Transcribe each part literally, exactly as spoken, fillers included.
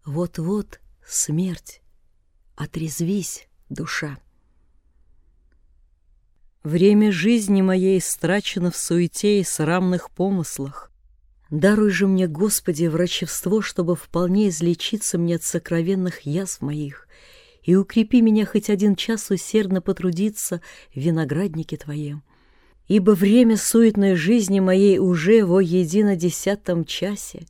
Вот-вот смерть, отрезвись, душа. Время жизни моей истрачено в суете и срамных помыслах. Даруй же мне, Господи, врачевство, чтобы вполне излечиться мне от сокровенных язв моих, и укрепи меня хоть один час усердно потрудиться в винограднике Твоем. Ибо время суетной жизни моей уже во единодесятом часе.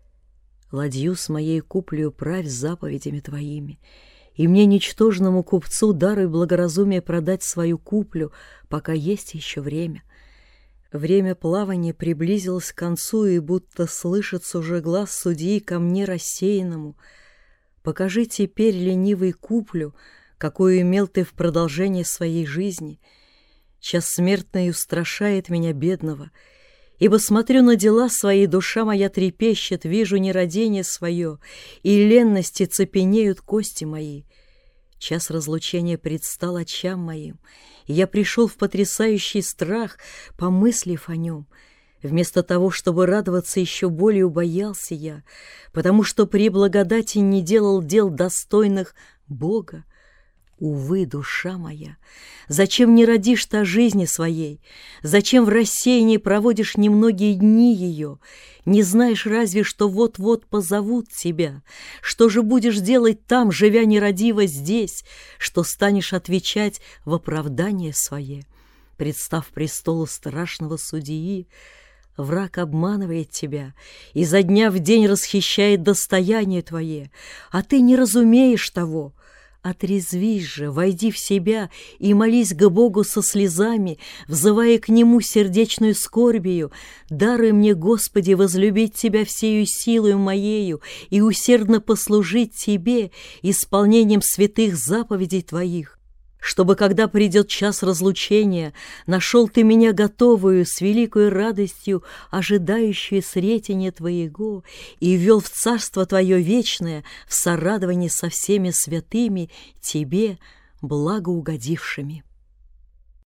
Ладью с моей куплею правь заповедями Твоими, и мне, ничтожному купцу, даруй благоразумие продать свою куплю, пока есть еще время. Время плавания приблизилось к концу, и будто слышится уже глаз судьи ко мне рассеянному. Покажи теперь, ленивый, куплю, какую имел ты в продолжении своей жизни. Час смертный устрашает меня, бедного, ибо смотрю на дела свои, душа моя трепещет, вижу нерадение свое, и ленности цепенеют кости мои. Час разлучения предстал очам моим, и я пришел в потрясающий страх, помыслив о нем. Вместо того, чтобы радоваться, еще более убоялся я, потому что при благодати не делал дел достойных Бога. Увы, душа моя, зачем не родишь ты о жизни своей? Зачем в рассеянии проводишь немногие дни ее? Не знаешь разве, что вот-вот позовут тебя? Что же будешь делать там, живя нерадиво здесь? Что станешь отвечать в оправдание свое? Представ престолу страшного судьи, враг обманывает тебя, и за дня в день расхищает достояние твое, а ты не разумеешь того. Отрезвись же, войди в себя и молись к Богу со слезами, взывая к Нему сердечную скорбию. Даруй мне, Господи, возлюбить Тебя всею силою моею и усердно послужить Тебе исполнением святых заповедей Твоих, чтобы, когда придет час разлучения, нашел Ты меня готовую, с великой радостью, ожидающую сретения Твоего, и ввел в Царство Твое вечное в сорадовании со всеми святыми Тебе благоугодившими.